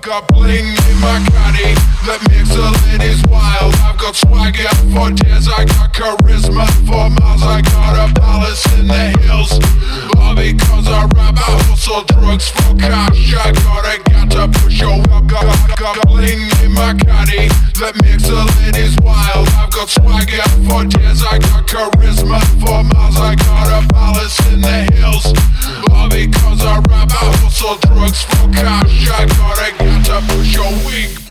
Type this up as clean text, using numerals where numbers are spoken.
got bling in my caddy that makes the ladies wild. I've got swagger for days, I got charisma for miles. I got a palace in the hills, all because I rap. I hustle drugs for cash. I got to push your got bling in my caddy that makes the ladies wild. I've got swagger for days, I got charisma for miles. I got